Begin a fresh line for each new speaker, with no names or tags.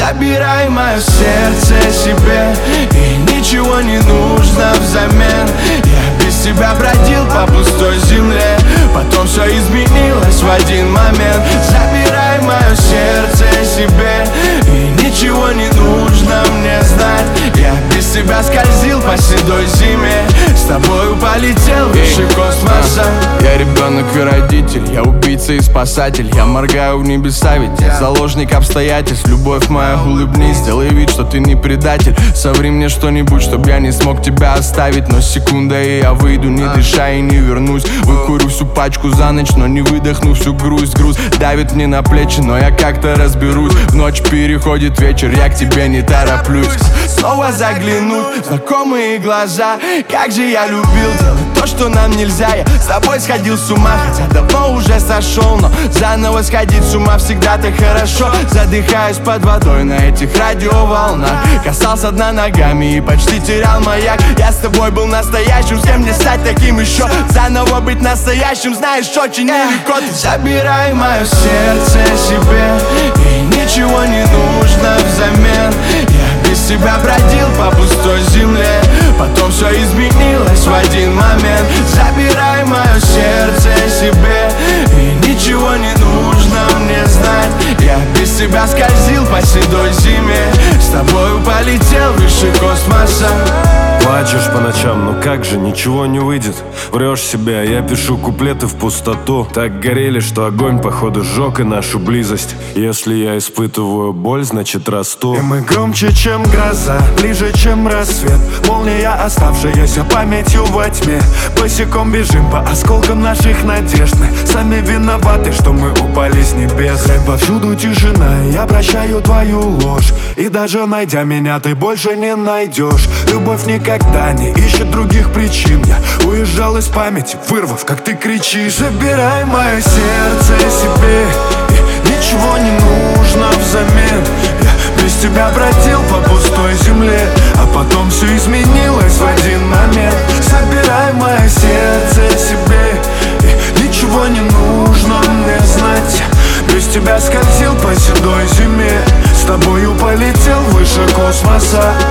Забирай мое сердце себе, и ничего не нужно взамен. Я без тебя бродил по пустой земле, потом все изменилось в один момент. Забирай мое сердце себе, и ничего не нужно мне знать. Я без тебя скользил по седой зиме, с тобою полетел выше космоса.
Я ребенок и родитель, я убийца и спасатель. Я моргаю в небеса, ведь я заложник обстоятельств. Любовь моя, улыбнись, сделай вид, что ты не предатель. Соври мне что-нибудь, чтоб я не смог тебя оставить. Но секунда, и я выйду, не дыша и не вернусь. Выкурю всю пачку за ночь, но не выдохну всю грусть. Груз давит мне на плечи, но я как-то разберусь. В ночь переходит вечер, я к тебе не тороплюсь. Снова заглянуть в знакомые глаза. Как же я любил делать то, что нам нельзя. Я с тобой сходил с ума, хотя давно уже сошел. Но заново сходить с ума всегда так хорошо. Задыхаюсь под водой на этих радиоволнах. Касался дна ногами и почти терял маяк. Я с тобой был настоящим, с кем мне стать таким еще? Заново быть настоящим, знаешь, очень нелегко.
Забирай мое сердце себе, и ничего не нужно взамен. Я без тебя бродил по пустой земле, потом все изменилось в один момент. Забирай мое сердце себе, и ничего не нужно мне знать. Я без тебя скользил по седой зиме, с тобою полетел выше космоса.
Плачешь по ночам, но как же, ничего не выйдет. Врешь себя, я пишу куплеты в пустоту. Так горели, что огонь, походу, сжег и нашу близость. Если я испытываю боль, значит расту.
И мы громче, чем гроза, ближе, чем рассвет. Молния, оставшаяся памятью во тьме. Босиком бежим по осколкам наших надежд. Мы сами виноваты, что мы упали с небес. И повсюду тишина, я прощаю твою ложь. И даже найдя меня, ты больше не найдешь. Любовь никогда не ищет других причин. Я уезжал из памяти, вырвав, как ты кричишь. Забирай мое сердце себе, и ничего не нужно взамен. Я без тебя бродил по пустой земле, а потом все изменилось в один момент. Забирай мое сердце себе, и ничего не нужно мне знать. Без тебя скользил по седой зиме, с тобою полетел выше космоса.